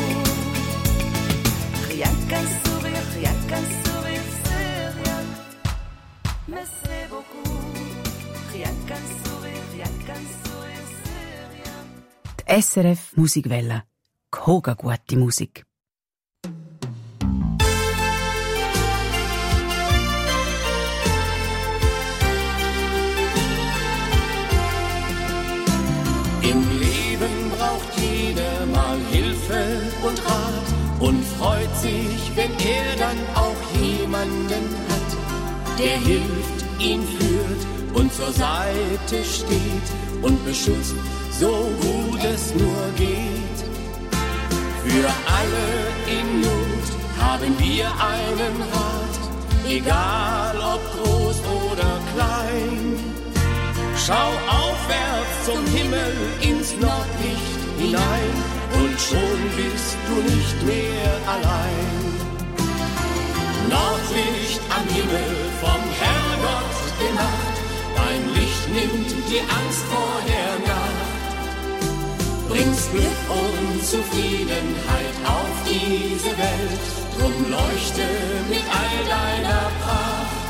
[SPEAKER 22] Rien qu'un sourire, rien qu'un sourire, c'est rien, mais c'est beaucoup. Rien qu'un sourire, rien qu'un sourire, c'est rien.
[SPEAKER 20] Die S R F Musikwelle. Koga gute Musik.
[SPEAKER 1] Im Leben braucht jeder mal Hilfe und Rat und freut sich, wenn er dann auch jemanden hat, der hilft, ihn führt und zur Seite steht und beschützt, so gut es nur geht. Für alle in Not haben wir einen Rat, egal ob groß oder klein. Schau aufwärts zum Himmel ins Nordlicht hinein und schon bist du nicht mehr allein. Nordlicht am Himmel vom Herrgott gemacht, dein Licht nimmt die Angst vor der Nacht. Bringst Glück und Zufriedenheit auf diese Welt, drum leuchte mit all deiner Pracht.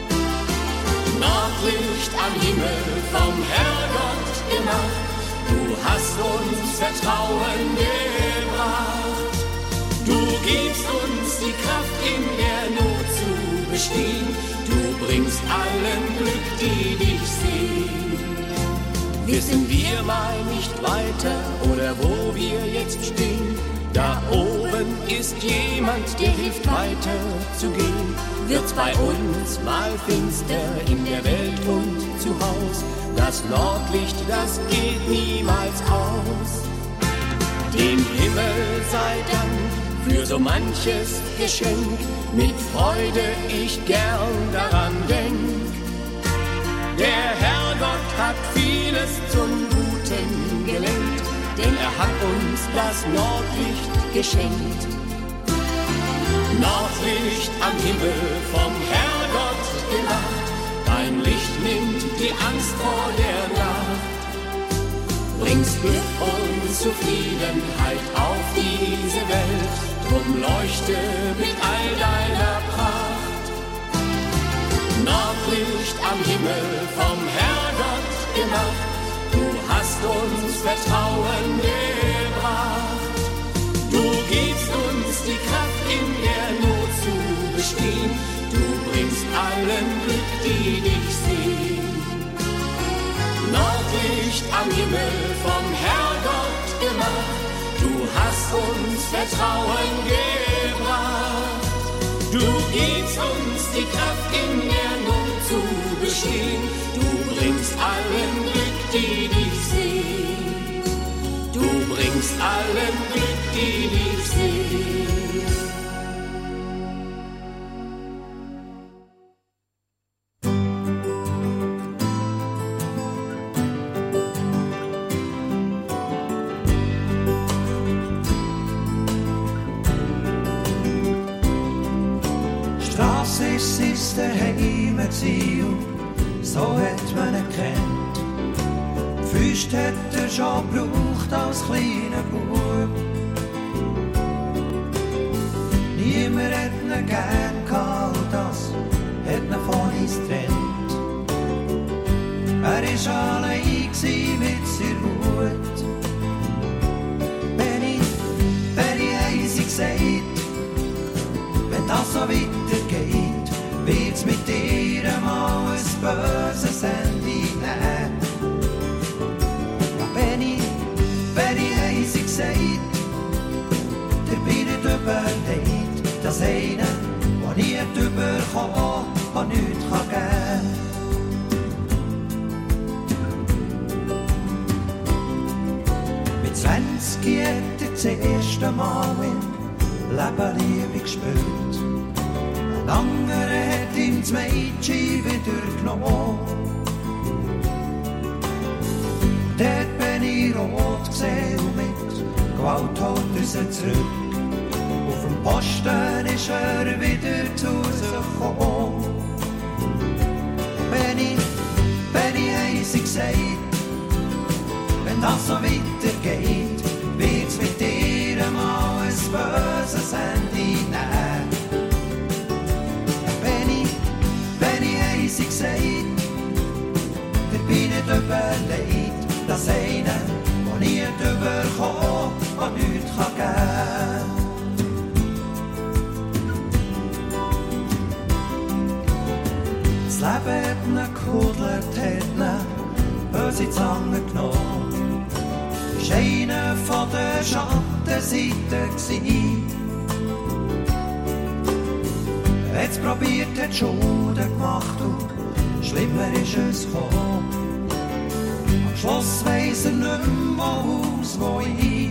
[SPEAKER 1] Nordlicht am Himmel vom Herrgott gemacht, du hast uns Vertrauen gebracht. Du gibst uns die Kraft in der Not zu bestehen, du bringst allen Glück, die dich sehen. Wissen wir mal nicht weiter oder wo wir jetzt stehen, da oben ist jemand, der hilft weiter zu gehen. Wird's bei uns mal finster in der Welt und zu Haus, das Nordlicht, das geht niemals aus. Dem Himmel sei Dank für so manches Geschenk, mit Freude ich gern daran denk. Der Herrgott hat vieles zum Guten gelenkt, denn er hat uns das Nordlicht geschenkt. Nordlicht am Himmel vom Herrgott gemacht, dein Licht nimmt die Angst vor der Nacht. Bringst Glück und Zufriedenheit auf diese Welt, drum leuchte mit all deiner Pracht. Nordlicht am Himmel vom Herrgott gemacht, du hast uns Vertrauen gebracht. Du gibst uns die Kraft in der Not zu bestehen, du bringst allen Glück, die dich sehen. Nordlicht am Himmel vom Herrgott gemacht, du hast uns Vertrauen gebracht. Du gibst uns die Kraft in der Not zu bestehen, du bringst allen Glück, die dich sehen. Du bringst allen Glück, die dich sehen.
[SPEAKER 4] Es ist der Heim und so hat man ihn kennt. Füßt hat er schon gebraucht als kleiner Bub. Niemand hat ihn gern gehabt, das hat ihn von uns getrennt. Er war allein mit seiner Wut. Wenn ich, wenn ich eins gesagt, wenn das so weitergeht, wird's mit dir einmal ein böses Ende nehmen. Ja, wenn ich, wenn ich eins gesagt, der bin nicht überlegt, dass einer, der nie überkommt, der nichts kann geben. Mit zwanzig hat er das erste Mal im Leben Liebe gespürt. Ein anderer hat ihm das Mädchen wieder genommen. Dort bin ich rot gesehen und mit Gewalt holt er sie zurück. Auf dem Posten ist er wieder zu sich gekommen. gesagt, wenn das so weitergeht, wird's mit dir mal ein böses Ende nehmen. Wenn ich, wenn ich eins gesagt, dann bin ich nicht überlegt, dass einer, der nie überkommt, was nichts kann geben. Das Leben hat ihn gehudelt, hat ihn böse Zange genommen. Ist einer von der Schattenseite gsi. Hat's probiert, hat Schulden gemacht und schlimmer ist es gekommen. Am Schluss weiss er nicht mehr, wo's, wo ich.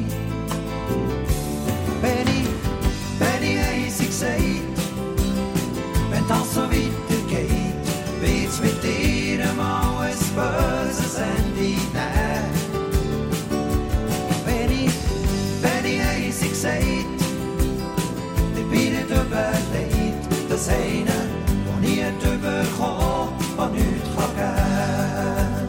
[SPEAKER 4] Wenn ich, wenn ich eins gesagt, wenn das so weitergeht, wird's mit dir mal ein böses Ende nehmen. Wenn ich, wenn ich eins gesagt, dann bin ich überlegt, dass einer, der nie überkommt, was nichts kann geben.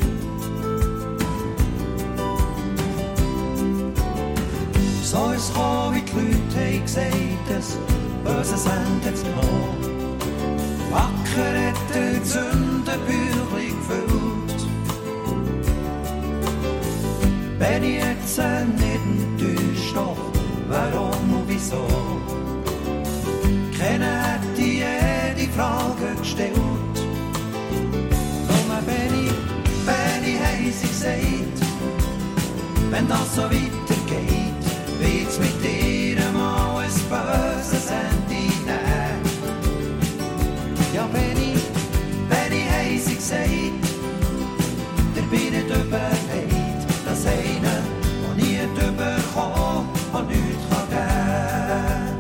[SPEAKER 4] So ist es gekommen, wie die Leute haben gesagt, das böses Ende hat's genommen. Wacker hat er Sündenbüchlein gefüllt. Wenn ich jetzt nicht enttäuscht, doch warum und wieso? Keiner hätte jede Frage gestellt. Nur wenn ich, wenn ich eins gesagt, wenn das so weitergeht, wird's mit dir mal ein böses Ende nehmen. Ja, wenn ich, wenn ich eins gesagt, dann bin ich überlegt, dass einer, der nie überkommt, was nichts kann geben.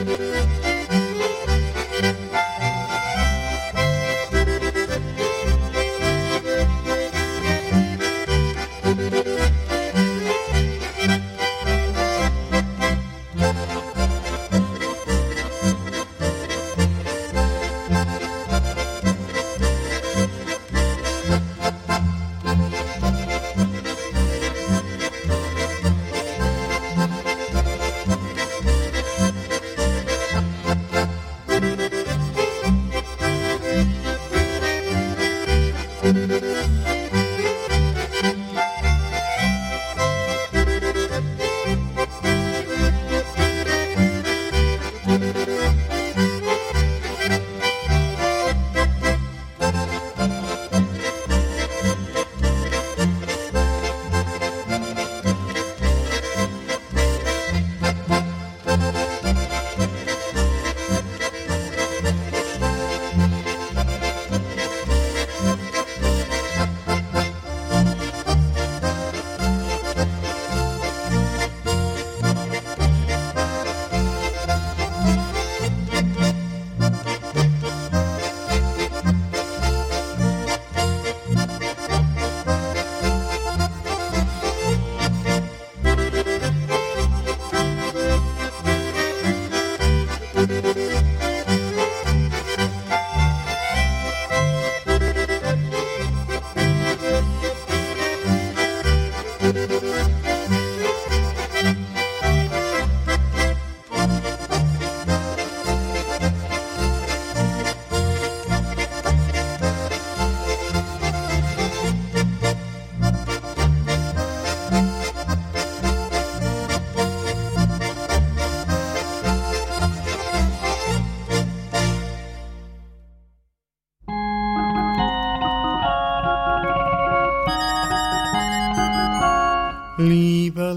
[SPEAKER 3] Lieber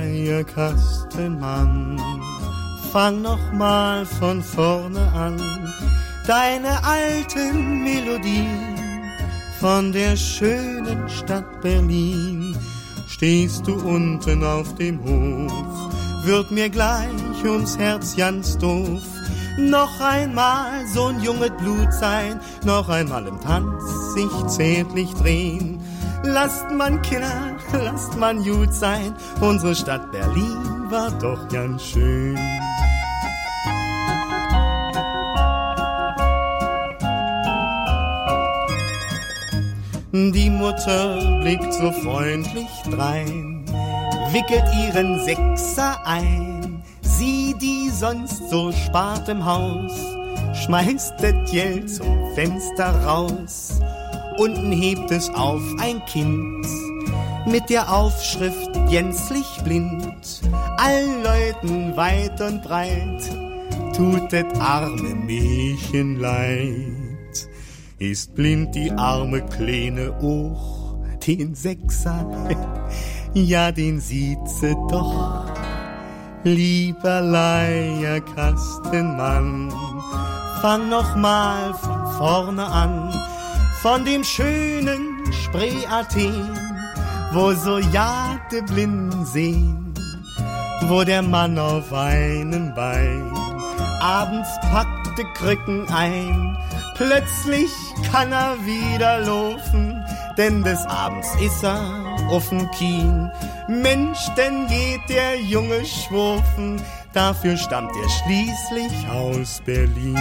[SPEAKER 3] Leierkastenmann, fang noch mal von vorne an. Deine alten Melodien von der schönen Stadt Berlin. Stehst du unten auf dem Hof, wird mir gleich ums Herz ganz doof. Noch einmal so'n junges Blut sein, noch einmal im Tanz sich zärtlich drehen. Lasst man Kinder, lasst man gut sein, unsere Stadt Berlin war doch ganz schön. Die Mutter blickt so freundlich drein, wickelt ihren Sechser ein. Sie, die sonst so spart im Haus, schmeißt das Geld zum Fenster raus. Unten hebt es auf ein Kind mit der Aufschrift gänzlich blind. Allen Leuten weit und breit tut das arme Mädchen leid. Ist blind die arme Kleine auch, den Sechser, ja den sieht sie doch. Lieber Leierkastenmann, fang noch mal von vorne an. Von dem schönen Spree-Athen, wo so Jagde blinden sehen, wo der Mann auf einem Bein abends packte Krücken ein. Plötzlich kann er wieder laufen, denn des Abends ist er auf'n Kien. Mensch, denn geht der Junge schwurfen, dafür stammt er schließlich aus Berlin.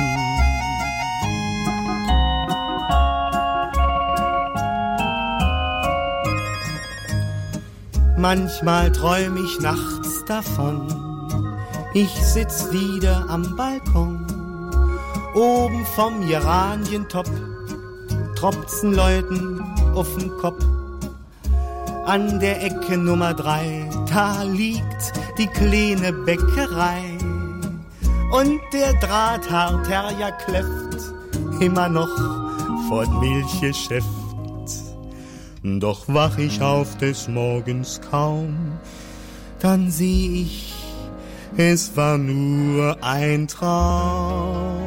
[SPEAKER 3] Manchmal träum ich nachts davon, ich sitz wieder am Balkon. Oben vom Geranientop tropft's Leuten auf'n Kopf. An der Ecke Nummer drei, da liegt die kleine Bäckerei. Und der Drahthaarterrier kläfft immer noch vor dem Milchgeschäft. Doch wach ich auf des Morgens kaum, dann seh ich, es war nur ein Traum.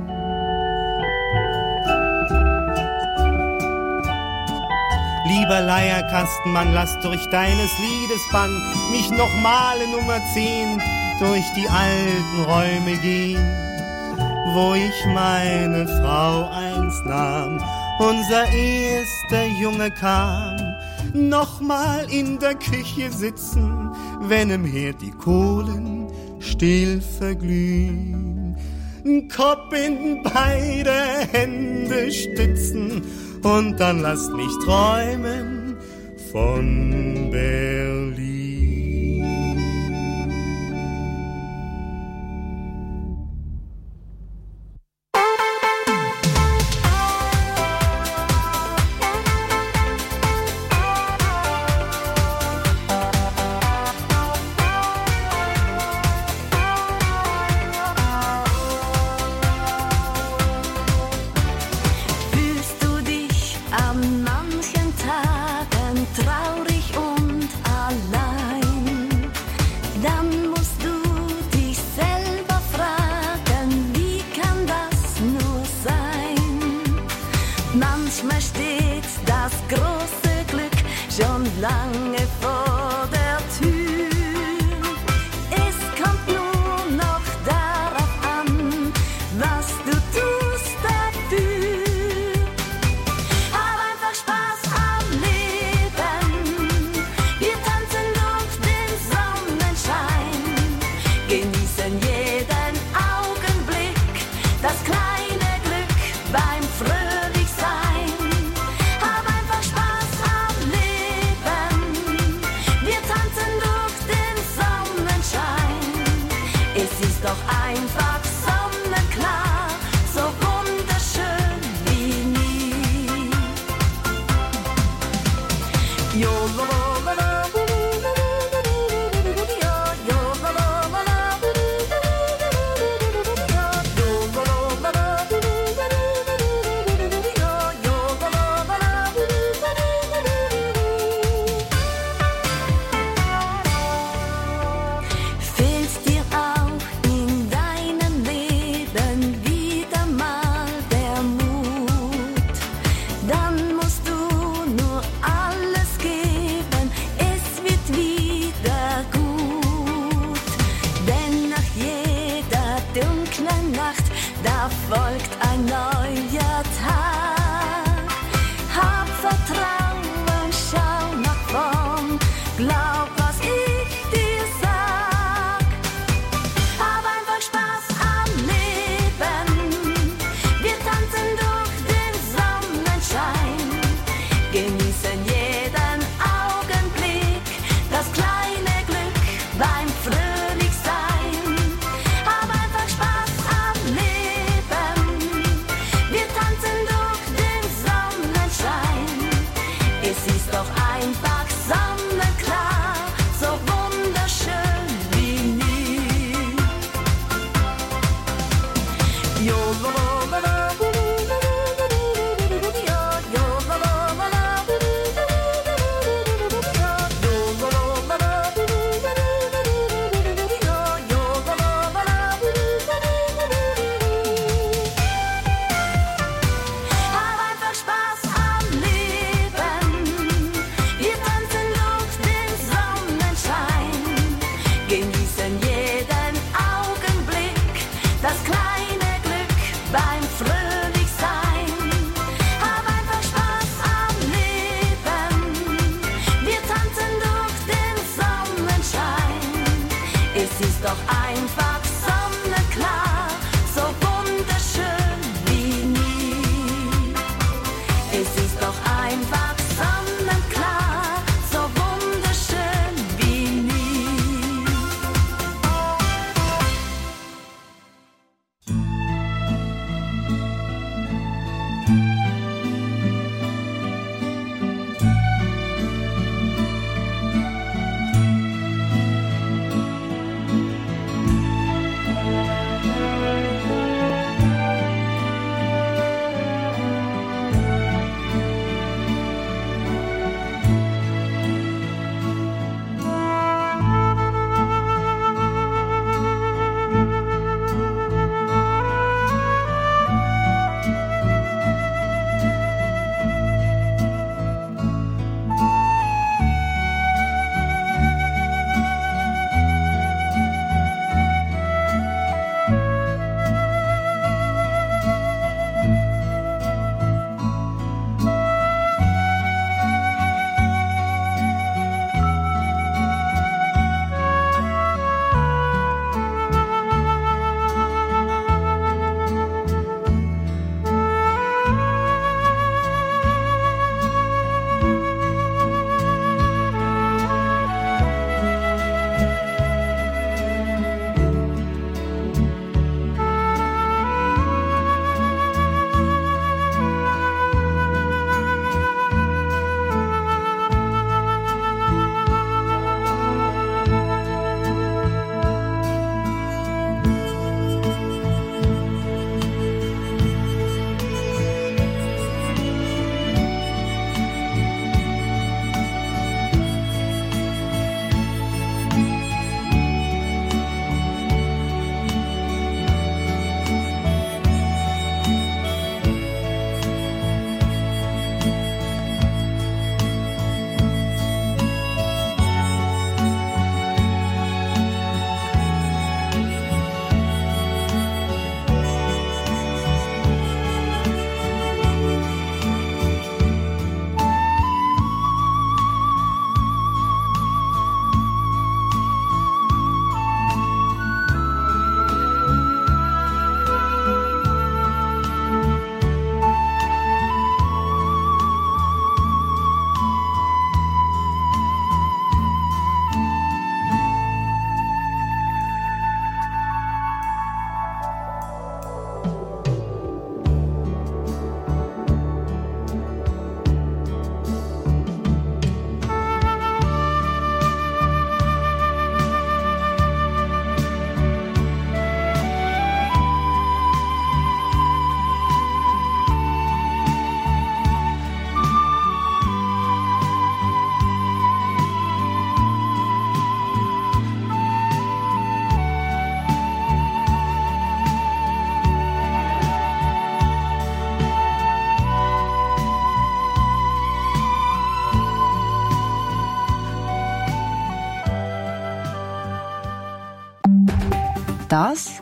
[SPEAKER 3] Lieber Leierkastenmann, lass durch deines Liedes Bann mich noch mal in Nummer zehn durch die alten Räume gehen, wo ich meine Frau einst nahm. Unser erster Junge kam, nochmal in der Küche sitzen, wenn im Herd die Kohlen still verglühen. Kopf in beide Hände stützen und dann lasst mich träumen von Berlin.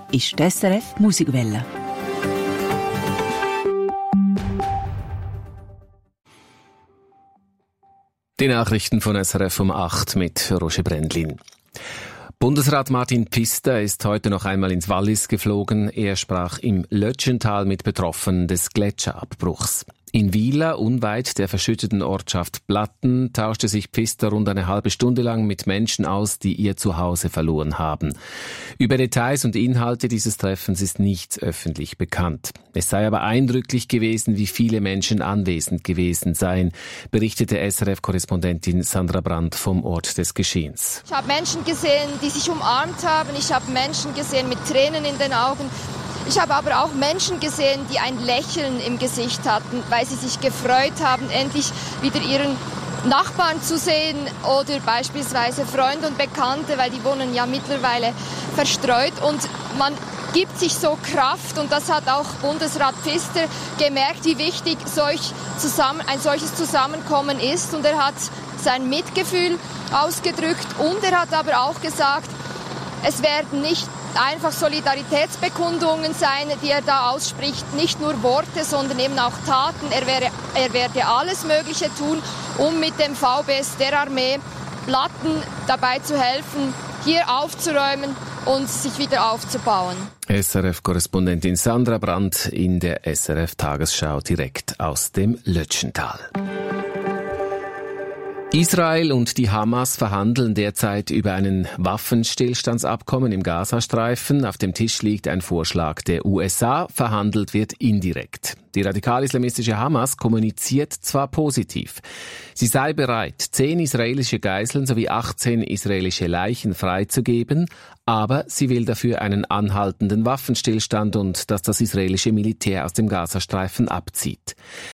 [SPEAKER 20] ist die S R F Musikwelle.
[SPEAKER 5] Die Nachrichten von S R F um acht mit Roger Brändlin. Bundesrat Martin Pfister ist heute noch einmal ins Wallis geflogen. Er sprach im Lötschental mit Betroffenen des Gletscherabbruchs. In Wiela, unweit der verschütteten Ortschaft Platten, tauschte sich Pfister rund eine halbe Stunde lang mit Menschen aus, die ihr Zuhause verloren haben. Über Details und Inhalte dieses Treffens ist nichts öffentlich bekannt. Es sei aber eindrücklich gewesen, wie viele Menschen anwesend gewesen seien, berichtete S R F-Korrespondentin Sandra Brandt vom Ort des Geschehens.
[SPEAKER 7] Ich habe Menschen gesehen, die sich umarmt haben. Ich habe Menschen gesehen mit Tränen in den Augen. Ich habe aber auch Menschen gesehen, die ein Lächeln im Gesicht hatten, weil sie sich gefreut haben, endlich wieder ihren Nachbarn zu sehen oder beispielsweise Freunde und Bekannte, weil die wohnen ja mittlerweile verstreut und man gibt sich so Kraft und das hat auch Bundesrat Pfister gemerkt, wie wichtig solch zusammen, ein solches Zusammenkommen ist und er hat sein Mitgefühl ausgedrückt und er hat aber auch gesagt, es werden nicht einfach Solidaritätsbekundungen sein, die er da ausspricht, nicht nur Worte, sondern eben auch Taten. Er, wäre, er werde alles Mögliche tun, um mit dem V B S der Armee Platten dabei zu helfen, hier aufzuräumen und sich wieder aufzubauen.
[SPEAKER 5] S R F-Korrespondentin Sandra Brandt in der S R F-Tagesschau direkt aus dem Lötschental. Israel und die Hamas verhandeln derzeit über einen Waffenstillstandsabkommen im Gazastreifen. Auf dem Tisch liegt ein Vorschlag der U S A, verhandelt wird indirekt. Die radikal-islamistische Hamas kommuniziert zwar positiv. Sie sei bereit, zehn israelische Geiseln sowie achtzehn israelische Leichen freizugeben, aber sie will dafür einen anhaltenden Waffenstillstand und dass das israelische Militär aus dem Gazastreifen abzieht.